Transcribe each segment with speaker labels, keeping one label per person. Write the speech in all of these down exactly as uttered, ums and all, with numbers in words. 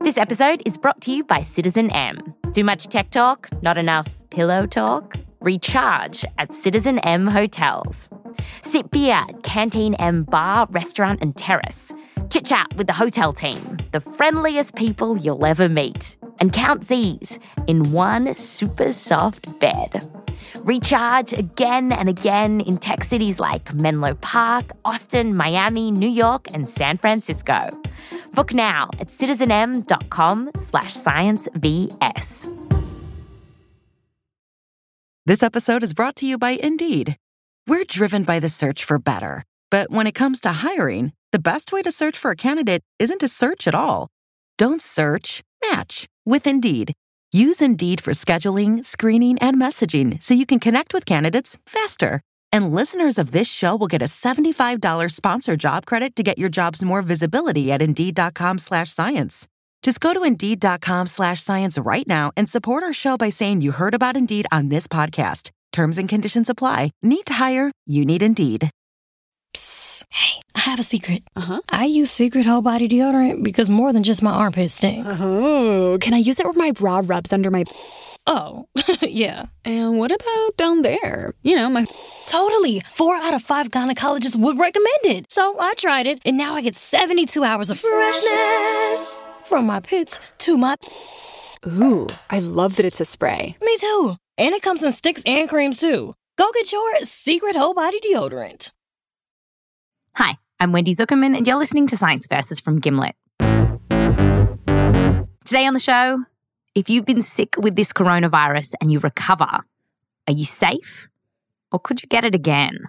Speaker 1: This episode is brought to you by Citizen M. Too much tech talk? Not enough pillow talk? Recharge at Citizen M hotels. Sip beer at Canteen M bar, restaurant and terrace. Chit-chat with the hotel team, the friendliest people you'll ever meet. And count Z's in one super soft bed. Recharge again and again in tech cities like Menlo Park, Austin, Miami, New York, and San Francisco. Book now at citizenm.com slash sciencevs.
Speaker 2: This episode is brought to you by Indeed. We're driven by the search for better. But when it comes to hiring, the best way to search for a candidate isn't to search at all. Don't search, match with Indeed. Use Indeed for scheduling, screening, and messaging so you can connect with candidates faster. And listeners of this show will get a seventy-five dollars sponsored job credit to get your jobs more visibility at Indeed.com slash science. Just go to Indeed.com slash science right now and support our show by saying you heard about Indeed on this podcast. Terms and conditions apply. Need to hire? You need Indeed.
Speaker 3: Psst. Hey, I have a secret.
Speaker 4: Uh-huh.
Speaker 3: I use Secret Whole Body Deodorant because more than just my armpits stink.
Speaker 4: Oh, can I use it where my bra rubs under my...
Speaker 3: Oh, yeah.
Speaker 4: And what about down there? You know, my...
Speaker 3: Totally. Four out of five gynecologists would recommend it. So I tried it, and now I get seventy-two hours of freshness. From my pits to my...
Speaker 4: Ooh, I love that it's a spray.
Speaker 3: Me too. And it comes in sticks and creams too. Go get your Secret Whole Body Deodorant.
Speaker 1: Hi, I'm Wendy Zuckerman, and you're listening to Science Versus from Gimlet. Today on the show, if you've been sick with this coronavirus and you recover, are you safe? Or could you get it again?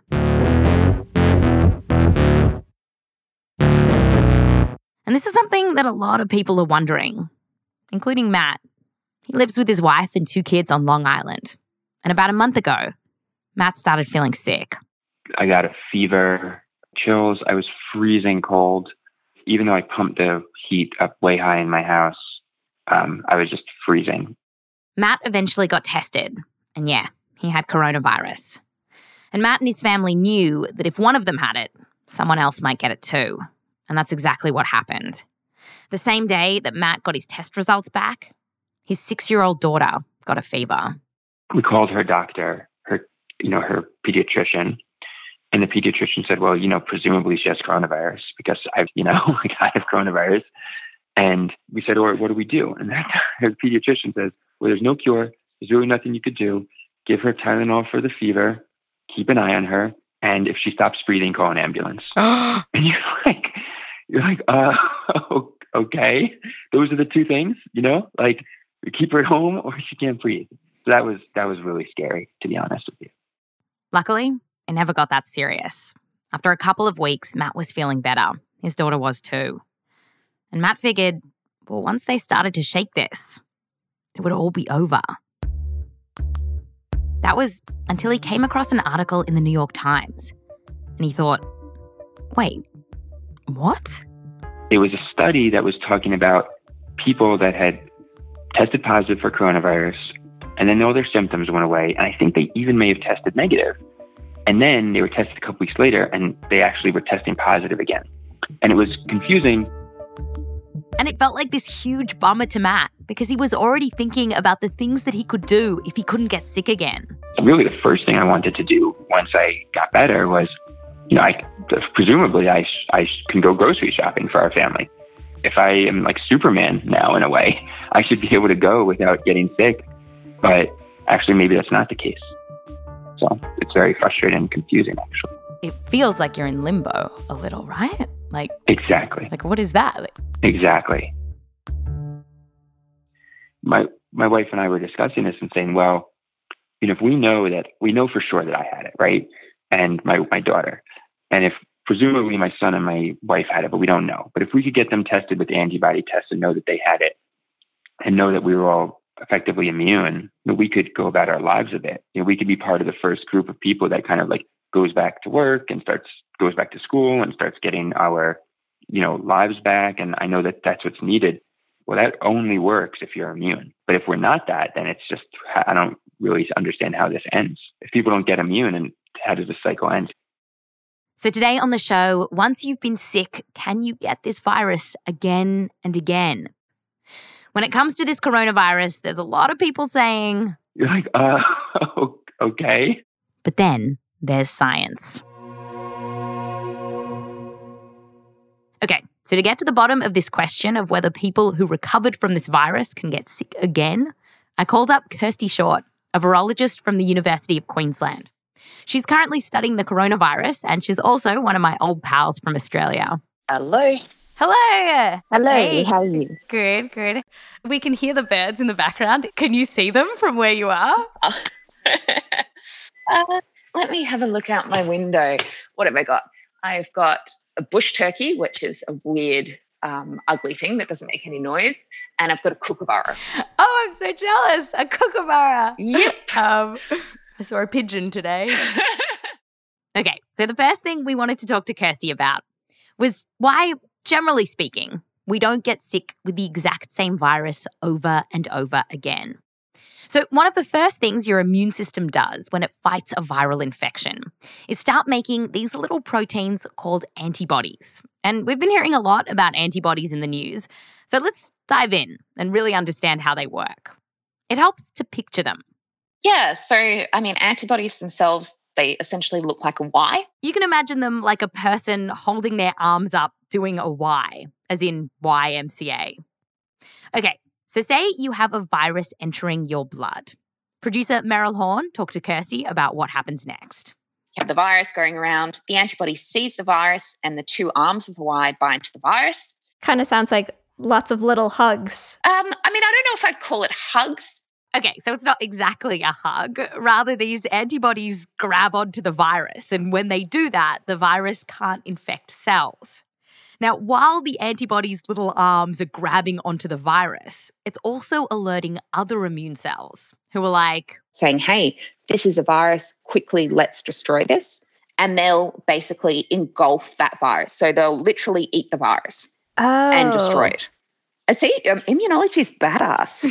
Speaker 1: And this is something that a lot of people are wondering, including Matt. He lives with his wife and two kids on Long Island. And about a month ago, Matt started feeling sick.
Speaker 5: I got a fever, chills. I was freezing cold. Even though I pumped the heat up way high in my house, um, I was just freezing.
Speaker 1: Matt eventually got tested. And yeah, he had coronavirus. And Matt and his family knew that if one of them had it, someone else might get it too. And that's exactly what happened. The same day that Matt got his test results back, his six-year-old daughter got a fever.
Speaker 5: We called her doctor, her, you know, her pediatrician. And the pediatrician said, well, you know, presumably she has coronavirus because I've, you know, like I have coronavirus. And we said, or what do we do? And that, her pediatrician says, well, there's no cure. There's really nothing you could do. Give her Tylenol for the fever. Keep an eye on her. And if she stops breathing, call an ambulance. And you're like, you're like, uh, okay. Those are the two things, you know, like keep her at home or she can't breathe. So that was, that was really scary, to be honest with you.
Speaker 1: Luckily, it never got that serious. After a couple of weeks, Matt was feeling better. His daughter was too. And Matt figured, well, once they started to shake this, it would all be over. That was until he came across an article in the New York Times. And he thought, wait, what?
Speaker 5: It was a study that was talking about people that had tested positive for coronavirus, and then all their symptoms went away. And I think they even may have tested negative. And then they were tested a couple weeks later, and they actually were testing positive again. And it was confusing.
Speaker 1: And it felt like this huge bummer to Matt because he was already thinking about the things that he could do if he couldn't get sick again.
Speaker 5: Really, the first thing I wanted to do once I got better was, you know, I presumably I, I can go grocery shopping for our family. If I am like Superman now in a way, I should be able to go without getting sick. But actually, maybe that's not the case. So it's very frustrating and confusing, actually.
Speaker 1: It feels like you're in limbo a little, right? Like
Speaker 5: Exactly.
Speaker 1: Like, what is that? Like,
Speaker 5: exactly. My my wife and I were discussing this and saying, well, you know, if we know that, we know for sure that I had it, right? And my, my daughter. And if presumably my son and my wife had it, but we don't know. But if we could get them tested with antibody tests and know that they had it and know that we were all effectively immune, that we could go about our lives a bit. You know, we could be part of the first group of people that kind of like goes back to work and starts, goes back to school and starts getting our, you know, lives back. And I know that that's what's needed. Well, that only works if you're immune. But if we're not that, then it's just, I don't really understand how this ends. If people don't get immune, and how does the cycle end?
Speaker 1: So today on the show, once you've been sick, can you get this virus again and again? When it comes to this coronavirus, there's a lot of people saying,
Speaker 5: you're like, uh, okay.
Speaker 1: But then there's science. Okay, so to get to the bottom of this question of whether people who recovered from this virus can get sick again, I called up Kirsty Short, a virologist from the University of Queensland. She's currently studying the coronavirus, and she's also one of my old pals from Australia.
Speaker 6: Hello.
Speaker 1: Hello.
Speaker 6: Hello,
Speaker 1: Hey.
Speaker 6: how are you?
Speaker 1: Good, good. We can hear the birds in the background. Can you see them from where you are?
Speaker 6: uh, let me have a look out my window. What have I got? I've got a bush turkey, which is a weird, um, ugly thing that doesn't make any noise, and I've got a kookaburra.
Speaker 1: Oh, I'm so jealous. A kookaburra.
Speaker 6: Yep.
Speaker 1: um, I saw a pigeon today. Okay, so the first thing we wanted to talk to Kirsty about was why, generally speaking, we don't get sick with the exact same virus over and over again. So one of the first things your immune system does when it fights a viral infection is start making these little proteins called antibodies. And we've been hearing a lot about antibodies in the news. So let's dive in and really understand how they work. It helps to picture them.
Speaker 6: Yeah, so, I mean, antibodies themselves, they essentially look like a Y.
Speaker 1: You can imagine them like a person holding their arms up doing a Y, as in Y M C A. Okay, so say you have a virus entering your blood. Producer Meryl Horn talked to Kirsty about what happens next.
Speaker 6: You have the virus going around, the antibody sees the virus, and the two arms of the Y bind to the virus.
Speaker 7: Kind of sounds like lots of little hugs.
Speaker 6: Um, I mean, I don't know if I'd call it hugs.
Speaker 1: Okay, so it's not exactly a hug. Rather, these antibodies grab onto the virus, and when they do that, the virus can't infect cells. Now, while the antibodies' little arms are grabbing onto the virus, it's also alerting other immune cells who are like,
Speaker 6: saying, hey, this is a virus, quickly, let's destroy this. And they'll basically engulf that virus. So they'll literally eat the virus
Speaker 7: oh.
Speaker 6: and destroy it. I see, um, immunology is badass.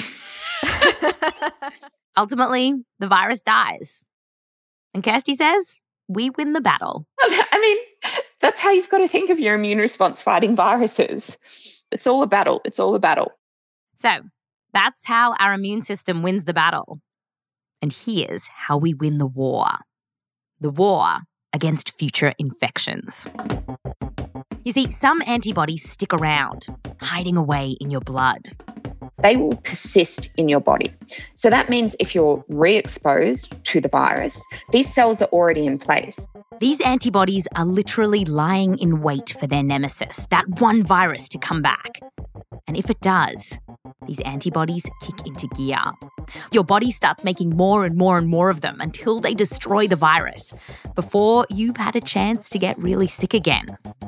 Speaker 1: Ultimately, the virus dies. And Kirsty says, we win the battle.
Speaker 6: I mean, that's how you've got to think of your immune response fighting viruses. It's all a battle. It's all a battle.
Speaker 1: So that's how our immune system wins the battle. And here's how we win the war. The war against future infections. You see, some antibodies stick around, hiding away in your blood.
Speaker 6: They will persist in your body. So that means if you're re-exposed to the virus, these cells are already in place.
Speaker 1: These antibodies are literally lying in wait for their nemesis, that one virus to come back. And if it does, these antibodies kick into gear. Your body starts making more and more and more of them until they destroy the virus, before you've had a chance to get really sick again.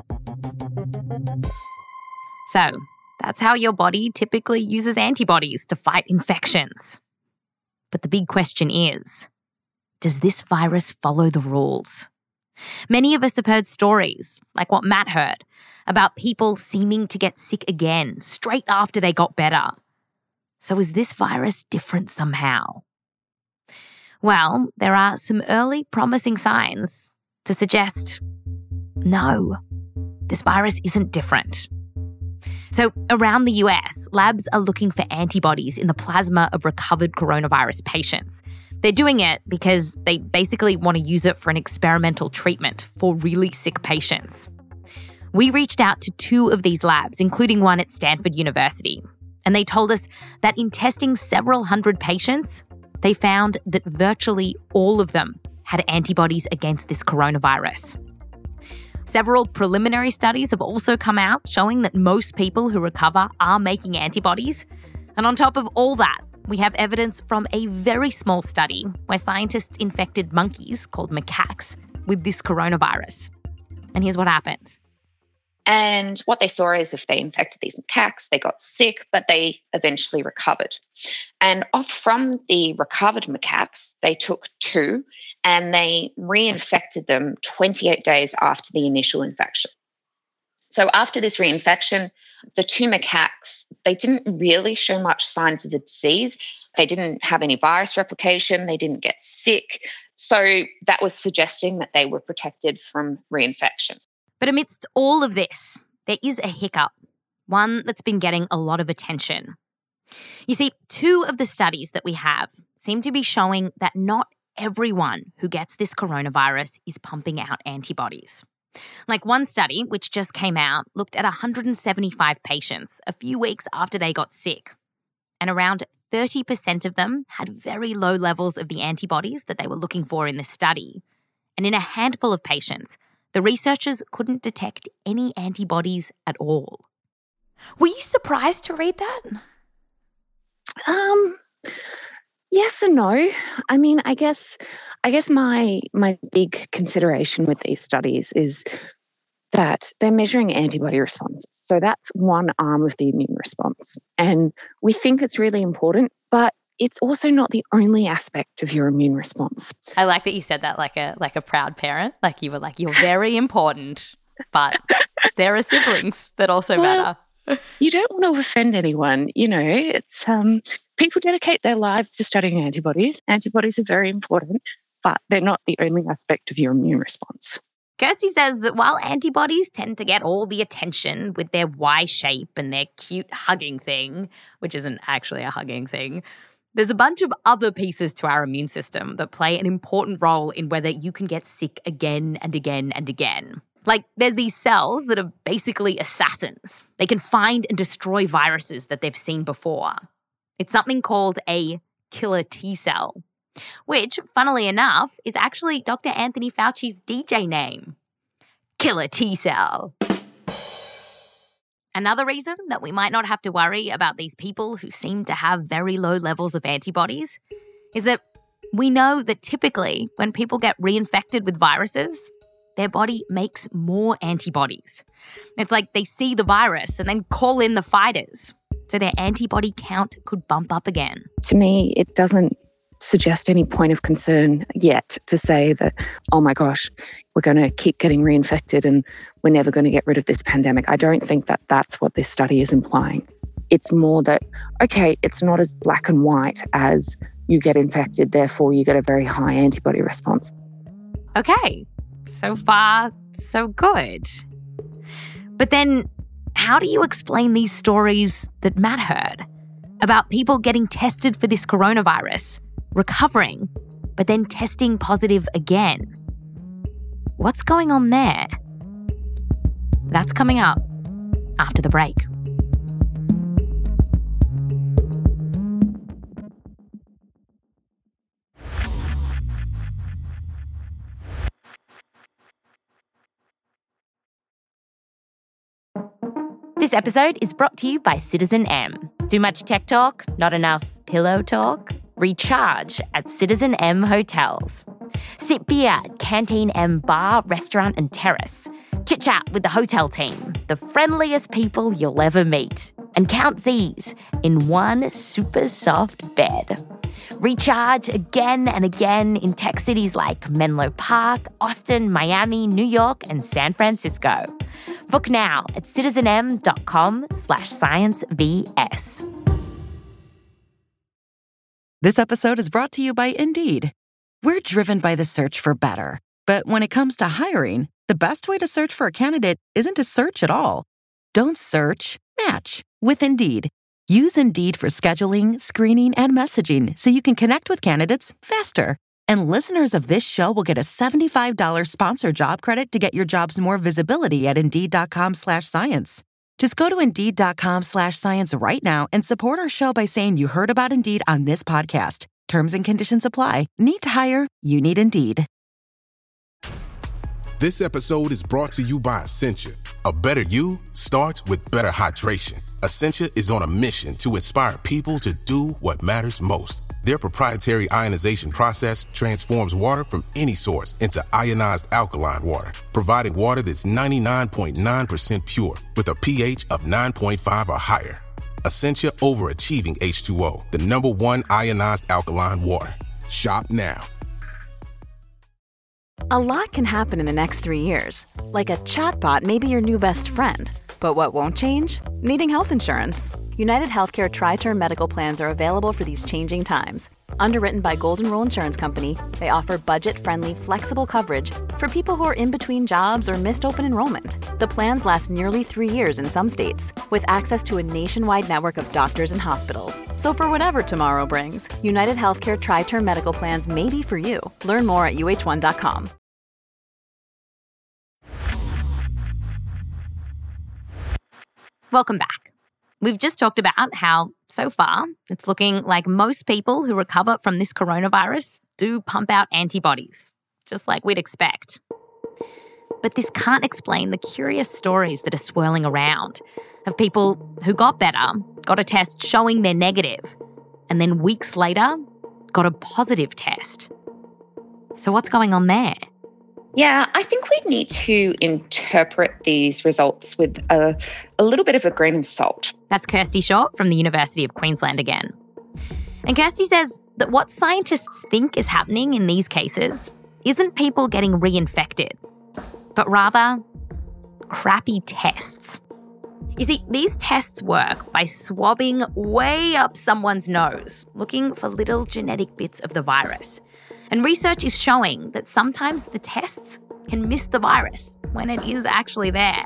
Speaker 1: So, that's how your body typically uses antibodies to fight infections. But the big question is, does this virus follow the rules? Many of us have heard stories, like what Matt heard, about people seeming to get sick again straight after they got better. So is this virus different somehow? Well, there are some early promising signs to suggest, no, this virus isn't different. So around the U S, labs are looking for antibodies in the plasma of recovered coronavirus patients. They're doing it because they basically want to use it for an experimental treatment for really sick patients. We reached out to two of these labs, including one at Stanford University, and they told us that in testing several hundred patients, they found that virtually all of them had antibodies against this coronavirus. Several preliminary studies have also come out showing that most people who recover are making antibodies. And on top of all that, we have evidence from a very small study where scientists infected monkeys called macaques with this coronavirus. And here's what happened.
Speaker 6: And what they saw is if they infected these macaques, they got sick, but they eventually recovered. And off from the recovered macaques, they took two and they reinfected them twenty-eight days after the initial infection. So after this reinfection, the two macaques, they didn't really show much signs of the disease. They didn't have any virus replication. They didn't get sick. So that was suggesting that they were protected from reinfection.
Speaker 1: But amidst all of this, there is a hiccup, one that's been getting a lot of attention. You see, two of the studies that we have seem to be showing that not everyone who gets this coronavirus is pumping out antibodies. Like one study, which just came out, looked at one hundred seventy-five patients a few weeks after they got sick. And around thirty percent of them had very low levels of the antibodies that they were looking for in this study. And in a handful of patients, the researchers couldn't detect any antibodies at all. Were you surprised to read that?
Speaker 6: Um, yes and no. I mean, I guess, I guess my my big consideration with these studies is that they're measuring antibody responses. So that's one arm of the immune response. And we think it's really important, but it's also not the only aspect of your immune response.
Speaker 1: I like that you said that like a like a proud parent. Like you were like, you're very important, but there are siblings that also well, matter.
Speaker 6: You don't want to offend anyone. You know, it's um, people dedicate their lives to studying antibodies. Antibodies are very important, but they're not the only aspect of your immune response.
Speaker 1: Kirsty says that while antibodies tend to get all the attention with their Y shape and their cute hugging thing, which isn't actually a hugging thing, there's a bunch of other pieces to our immune system that play an important role in whether you can get sick again and again and again. Like, there's these cells that are basically assassins. They can find and destroy viruses that they've seen before. It's something called a killer T cell, which, funnily enough, is actually Doctor Anthony Fauci's D J name. Killer T cell. Another reason that we might not have to worry about these people who seem to have very low levels of antibodies is that we know that typically when people get reinfected with viruses, their body makes more antibodies. It's like they see the virus and then call in the fighters, so their antibody count could bump up again.
Speaker 6: To me, it doesn't suggest any point of concern yet to say that, oh my gosh, we're going to keep getting reinfected and we're never going to get rid of this pandemic. I don't think that that's what this study is implying. It's more that, okay, it's not as black and white as you get infected, therefore you get a very high antibody response.
Speaker 1: Okay, so far, so good. But then, how do you explain these stories that Matt heard about people getting tested for this coronavirus, recovering, but then testing positive again? What's going on there? That's coming up after the break. This episode is brought to you by Citizen M. Too much tech talk? Not enough pillow talk? Recharge at Citizen M Hotels. Sit beer at Canteen M Bar, Restaurant and Terrace. Chit-chat with the hotel team, the friendliest people you'll ever meet. And count Z's in one super soft bed. Recharge again and again in tech cities like Menlo Park, Austin, Miami, New York, and San Francisco. Book now at citizenm.com slash sciencevs.
Speaker 2: This episode is brought to you by Indeed. We're driven by the search for better. But when it comes to hiring, the best way to search for a candidate isn't to search at all. Don't search, match with Indeed. Use Indeed for scheduling, screening, and messaging so you can connect with candidates faster. And listeners of this show will get a seventy-five dollars sponsored job credit to get your jobs more visibility at Indeed.com slash science. Just go to Indeed.com slash science right now and support our show by saying you heard about Indeed on this podcast. Terms and conditions apply. Need to hire? You need Indeed.
Speaker 8: This episode is brought to you by Essentia. A better you starts with better hydration. Essentia is on a mission to inspire people to do what matters most. Their proprietary ionization process transforms water from any source into ionized alkaline water, providing water that's ninety-nine point nine percent pure with a pH of nine point five or higher. Essentia Overachieving H two O, the number one ionized alkaline water. Shop now.
Speaker 9: A lot can happen in the next three years. Like a chatbot may be your new best friend. But what won't change? Needing health insurance. United Healthcare Tri-Term Medical Plans are available for these changing times. Underwritten by Golden Rule Insurance Company, they offer budget-friendly, flexible coverage for people who are in between jobs or missed open enrollment. The plans last nearly three years in some states, with access to a nationwide network of doctors and hospitals. So for whatever tomorrow brings, United Healthcare Tri-Term Medical Plans may be for you. Learn more at U H one dot com.
Speaker 1: Welcome back. We've just talked about how, so far, it's looking like most people who recover from this coronavirus do pump out antibodies, just like we'd expect. But this can't explain the curious stories that are swirling around of people who got better, got a test showing they're negative, and then weeks later got a positive test. So what's going on there?
Speaker 6: Yeah, I think we need to interpret these results with a, a little bit of a grain of salt.
Speaker 1: That's Kirsty Short from the University of Queensland again. And Kirsty says that what scientists think is happening in these cases isn't people getting reinfected, but rather crappy tests. You see, these tests work by swabbing way up someone's nose, looking for little genetic bits of the virus. And research is showing that sometimes the tests can miss the virus when it is actually there.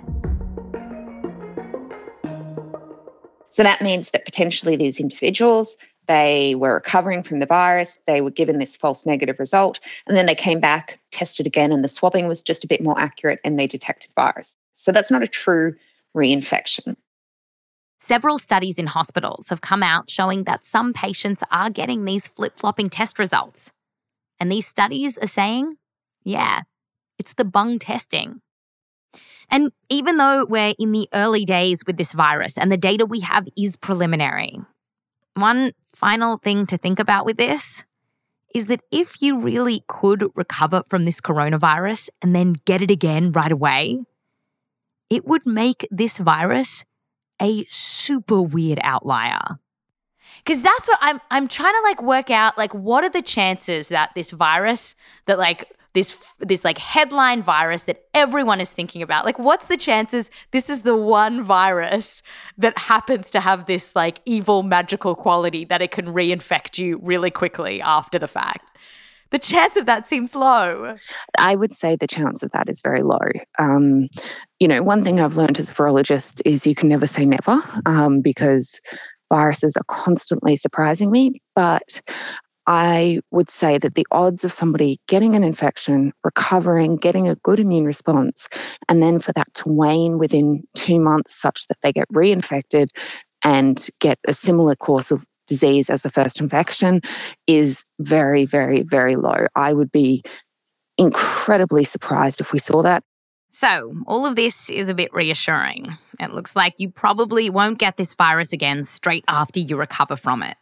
Speaker 6: So that means that potentially these individuals, they were recovering from the virus, they were given this false negative result, and then they came back, tested again, and the swabbing was just a bit more accurate and they detected virus. So that's not a true reinfection.
Speaker 1: Several studies in hospitals have come out showing that some patients are getting these flip-flopping test results. And these studies are saying, yeah, it's the bung testing. And even though we're in the early days with this virus and the data we have is preliminary, one final thing to think about with this is that if you really could recover from this coronavirus and then get it again right away, it would make this virus a super weird outlier.
Speaker 10: Because that's what I'm I'm trying to like work out, like, what are the chances that this virus, that like this this like headline virus that everyone is thinking about, like, what's the chances this is the one virus that happens to have this like evil magical quality that it can reinfect you really quickly after the fact? The chance of that seems low.
Speaker 11: I would say the chance of that is very low. Um, you know, one thing I've learned as a virologist is you can never say never, um, because viruses are constantly surprising me, but I would say that the odds of somebody getting an infection, recovering, getting a good immune response, and then for that to wane within two months such that they get reinfected and get a similar course of disease as the first infection is very, very, very low. I would be incredibly surprised if we saw that.
Speaker 1: So, all of this is a bit reassuring. It looks like you probably won't get this virus again straight after you recover from it.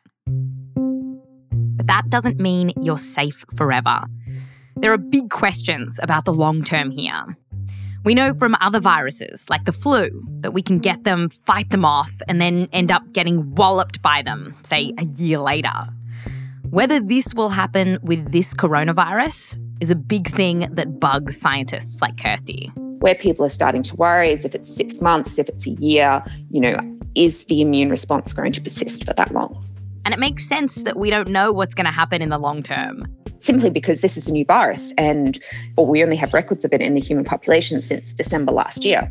Speaker 1: But that doesn't mean you're safe forever. There are big questions about the long term here. We know from other viruses, like the flu, that we can get them, fight them off, and then end up getting walloped by them, say, a year later. Whether this will happen with this coronavirus is a big thing that bugs scientists like Kirsty.
Speaker 6: Where people are starting to worry is if it's six months, if it's a year, you know, is the immune response going to persist for that long?
Speaker 1: And it makes sense that we don't know what's going to happen in the long term.
Speaker 6: Simply because this is a new virus and or we only have records of it in the human population since December last year.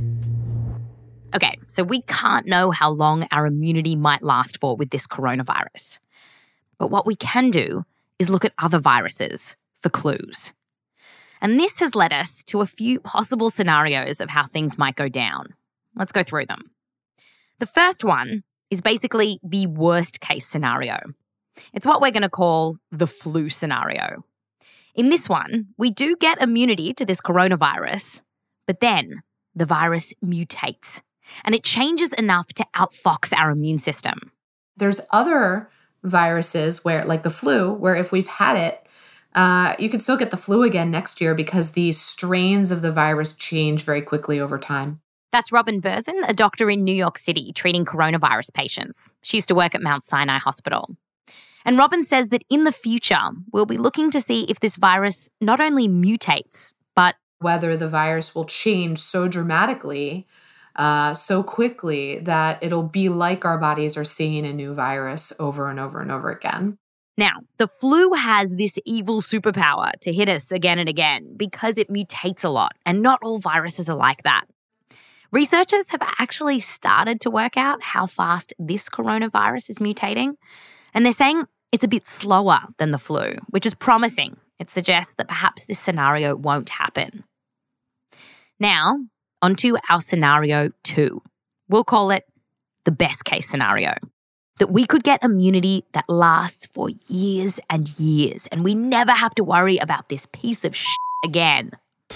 Speaker 1: Okay, so we can't know how long our immunity might last for with this coronavirus. But what we can do is look at other viruses for clues. And this has led us to a few possible scenarios of how things might go down. Let's go through them. The first one is basically the worst case scenario. It's what we're going to call the flu scenario. In this one, we do get immunity to this coronavirus, but then the virus mutates and it changes enough to outfox our immune system.
Speaker 12: There's other viruses where, like the flu, where if we've had it, uh, you could still get the flu again next year because the strains of the virus change very quickly over time.
Speaker 1: That's Robin Berzin, a doctor in New York City treating coronavirus patients. She used to work at Mount Sinai Hospital. And Robin says that in the future, we'll be looking to see if this virus not only mutates, but
Speaker 12: whether the virus will change so dramatically, uh, so quickly that it'll be like our bodies are seeing a new virus over and over and over again.
Speaker 10: Now, the flu has this evil superpower to hit us again and again because it mutates a lot, and not all viruses are like that. Researchers have actually started to work out how fast this coronavirus is mutating, and they're saying it's a bit slower than the flu, which is promising. It suggests that perhaps this scenario won't happen. Now, onto our scenario two. We'll call it the best case scenario. That we could get immunity that lasts for years and years, and we never have to worry about this piece of shit again.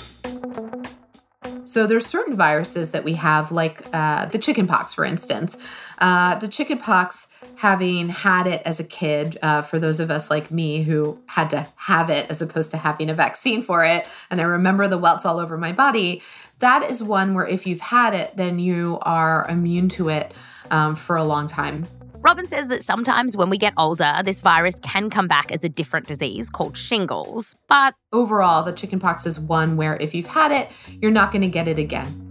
Speaker 12: So there's certain viruses that we have, like uh, the chickenpox, for instance. Uh, the chickenpox, having had it as a kid, uh, for those of us like me who had to have it as opposed to having a vaccine for it, and I remember the welts all over my body, that is one where if you've had it, then you are immune to it um, for a long time.
Speaker 10: Robin says that sometimes when we get older, this virus can come back as a different disease called shingles, but
Speaker 12: overall, the chickenpox is one where if you've had it, you're not going to get it again.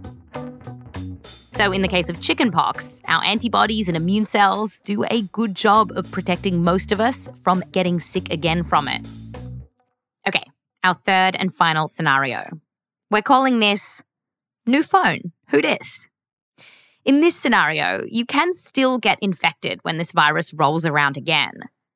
Speaker 10: So in the case of chickenpox, our antibodies and immune cells do a good job of protecting most of us from getting sick again from it. Okay, our third and final scenario. We're calling this new phone. Who dis? In this scenario, you can still get infected when this virus rolls around again,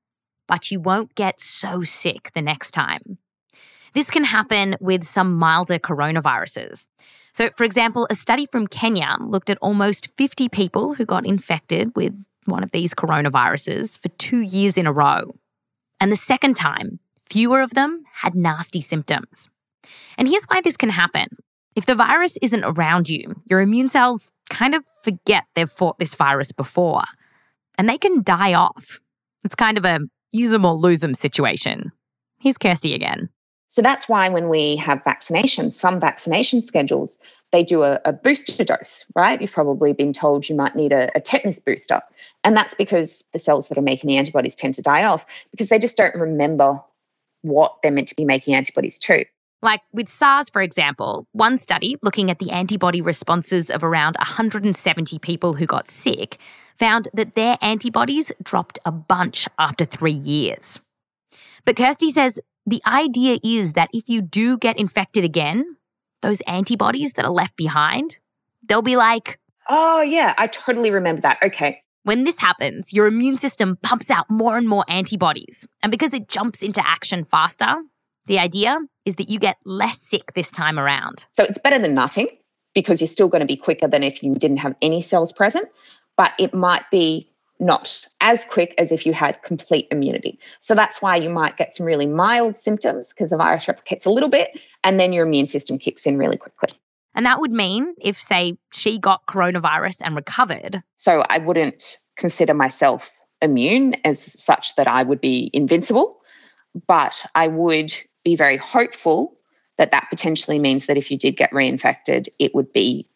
Speaker 10: but you won't get so sick the next time. This can happen with some milder coronaviruses. So, for example, a study from Kenya looked at almost fifty people who got infected with one of these coronaviruses for two years in a row. And the second time, fewer of them had nasty symptoms. And here's why this can happen. If the virus isn't around you, your immune cells kind of forget they've fought this virus before, and they can die off. It's kind of a use 'em or lose 'em situation. Here's Kirsty again.
Speaker 6: So that's why when we have vaccinations, some vaccination schedules, they do a, a booster dose, right? You've probably been told you might need a, a tetanus booster. And that's because the cells that are making the antibodies tend to die off because they just don't remember what they're meant to be making antibodies to.
Speaker 10: Like with SARS, for example, one study looking at the antibody responses of around one hundred seventy people who got sick found that their antibodies dropped a bunch after three years. But Kirsty says the idea is that if you do get infected again, those antibodies that are left behind, they'll be like,
Speaker 6: oh, yeah, I totally remember that. Okay.
Speaker 10: When this happens, your immune system pumps out more and more antibodies. And because it jumps into action faster, the idea is that you get less sick this time around.
Speaker 6: So it's better than nothing because you're still going to be quicker than if you didn't have any cells present, but it might be not as quick as if you had complete immunity. So that's why you might get some really mild symptoms because the virus replicates a little bit and then your immune system kicks in really quickly.
Speaker 10: And that would mean if, say, she got coronavirus and recovered.
Speaker 6: So I wouldn't consider myself immune as such that I would be invincible, but I would be very hopeful that that potentially means that if you did get reinfected, it would be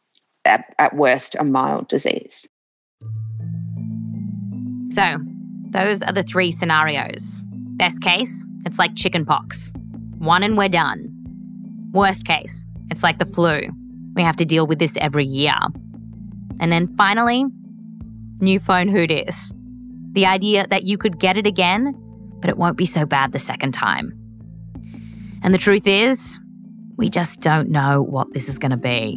Speaker 6: at, at worst a mild disease.
Speaker 10: So those are the three scenarios. Best case, it's like chickenpox. One and we're done. Worst case, it's like the flu. We have to deal with this every year. And then finally, new phone who dis. The idea that you could get it again, but it won't be so bad the second time. And the truth is, we just don't know what this is going to be.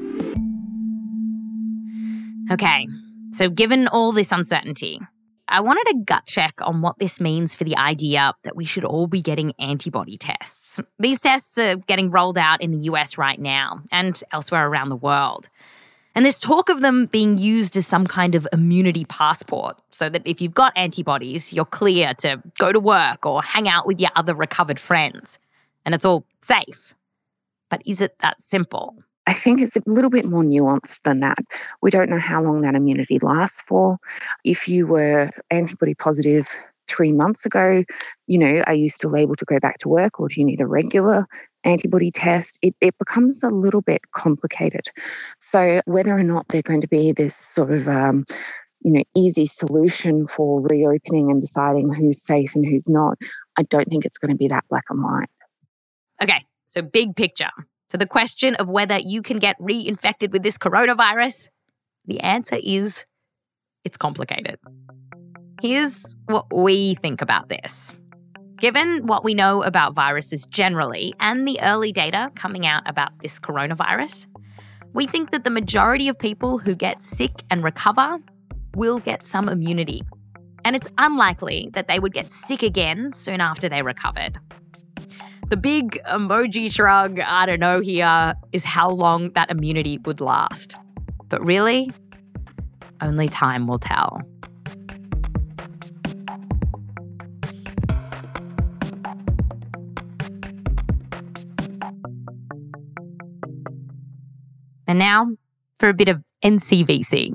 Speaker 10: Okay, so given all this uncertainty, I wanted a gut check on what this means for the idea that we should all be getting antibody tests. These tests are getting rolled out in the U S right now and elsewhere around the world. And there's talk of them being used as some kind of immunity passport, so that if you've got antibodies, you're clear to go to work or hang out with your other recovered friends. And it's all safe. But is it that simple?
Speaker 11: I think it's a little bit more nuanced than that. We don't know how long that immunity lasts for. If you were antibody positive three months ago, you know, are you still able to go back to work, or do you need a regular antibody test? It, it becomes a little bit complicated. So whether or not they're going to be this sort of, um, you know, easy solution for reopening and deciding who's safe and who's not, I don't think it's going to be that black and white.
Speaker 10: Okay, so big picture. To the question of whether you can get reinfected with this coronavirus, the answer is
Speaker 1: it's complicated. Here's what we think about this. Given what we know about viruses generally and the early data coming out about this coronavirus, we think that the majority of people who get sick and recover will get some immunity. And it's unlikely that they would get sick again soon after they recovered. The big emoji shrug, I don't know here, is how long that immunity would last. But really, only time will tell. And now for a bit of N C V C.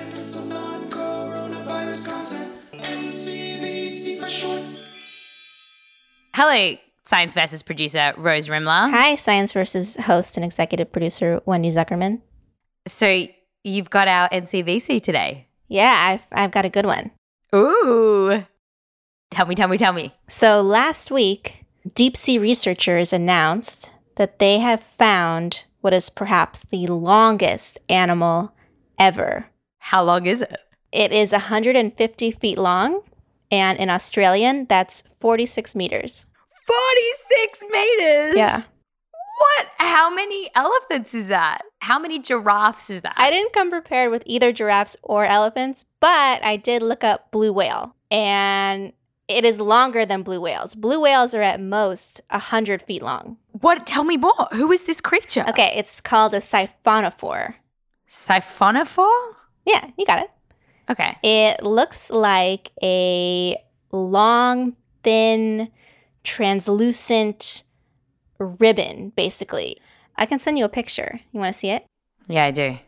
Speaker 1: Hello, Science Versus producer Rose Rimler.
Speaker 7: Hi, Science Versus host and executive producer Wendy Zuckerman.
Speaker 1: So you've got our N C V C today.
Speaker 7: Yeah, I've I've got a good one.
Speaker 1: Ooh. Tell me, tell me, tell me.
Speaker 7: So last week, deep sea researchers announced that they have found what is perhaps the longest animal ever.
Speaker 1: How long is it?
Speaker 7: It is one hundred fifty feet long, and in Australian, that's forty-six meters.
Speaker 1: forty-six meters?
Speaker 7: Yeah.
Speaker 1: What? How many elephants is that? How many giraffes is that?
Speaker 7: I didn't come prepared with either giraffes or elephants, but I did look up blue whale, and it is longer than blue whales. Blue whales are at most one hundred feet long.
Speaker 1: What? Tell me more. Who is this creature?
Speaker 7: Okay, it's called a siphonophore.
Speaker 1: Siphonophore?
Speaker 7: Yeah, you got it.
Speaker 1: Okay.
Speaker 7: It looks like a long, thin, translucent ribbon, basically. I can send you a picture. You want to see it?
Speaker 1: Yeah, I do.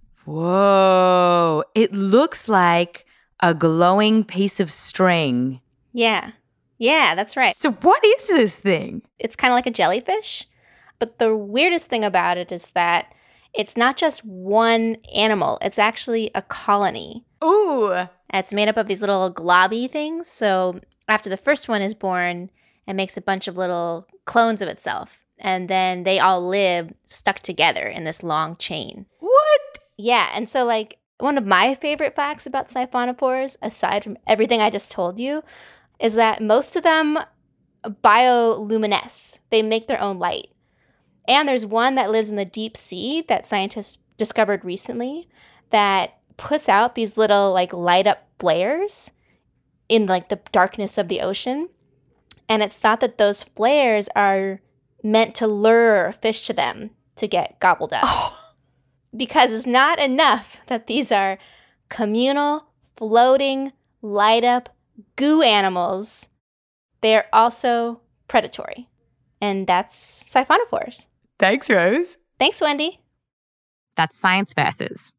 Speaker 1: Whoa. It looks like a glowing piece of string.
Speaker 7: Yeah. Yeah, that's right.
Speaker 1: So what is this thing?
Speaker 7: It's kind of like a jellyfish. But the weirdest thing about it is that it's not just one animal. It's actually a colony.
Speaker 1: Ooh.
Speaker 7: It's made up of these little globby things. So after the first one is born, it makes a bunch of little clones of itself. And then they all live stuck together in this long chain.
Speaker 1: What?
Speaker 7: Yeah. And so, like, one of my favorite facts about siphonophores, aside from everything I just told you, is that most of them bioluminesce. They make their own light. And there's one that lives in the deep sea that scientists discovered recently that puts out these little, like, light up flares in, like, the darkness of the ocean. And it's thought that those flares are meant to lure fish to them to get gobbled up. Oh. Because it's not enough that these are communal, floating, light up goo animals. They're also predatory. And that's siphonophores.
Speaker 1: Thanks, Rose.
Speaker 7: Thanks, Wendy.
Speaker 1: That's Science Versus.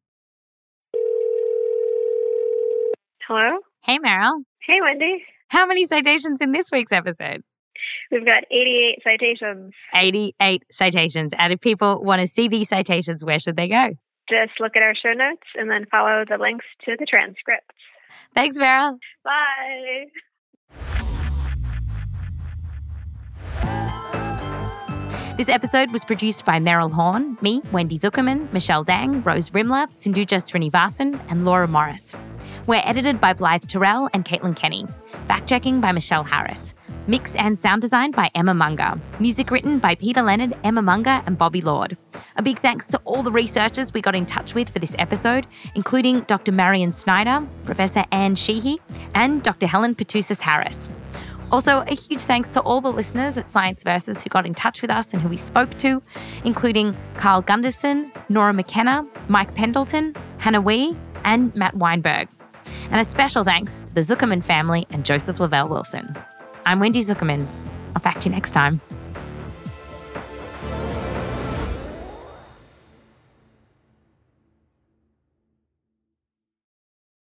Speaker 13: Hello?
Speaker 1: Hey, Meryl.
Speaker 13: Hey, Wendy.
Speaker 1: How many citations in this week's episode?
Speaker 13: We've got eighty-eight citations.
Speaker 1: eighty-eight citations. And if people want to see these citations, where should they go?
Speaker 13: Just look at our show notes and then follow the links to the transcripts.
Speaker 1: Thanks, Meryl.
Speaker 13: Bye.
Speaker 1: This episode was produced by Meryl Horn, me, Wendy Zuckerman, Michelle Dang, Rose Rimler, Sindhuja Srinivasan, and Laura Morris. We're edited by Blythe Terrell and Caitlin Kenny. Fact-checking by Michelle Harris. Mix and sound design by Emma Munger. Music written by Peter Leonard, Emma Munger, and Bobby Lord. A big thanks to all the researchers we got in touch with for this episode, including Doctor Marion Snyder, Professor Anne Sheehy, and Doctor Helen Petrusas Harris. Also, a huge thanks to all the listeners at Science Versus who got in touch with us and who we spoke to, including Carl Gunderson, Nora McKenna, Mike Pendleton, Hannah Wee, and Matt Weinberg. And a special thanks to the Zuckerman family and Joseph Lavelle Wilson. I'm Wendy Zuckerman. I'll fact you next time.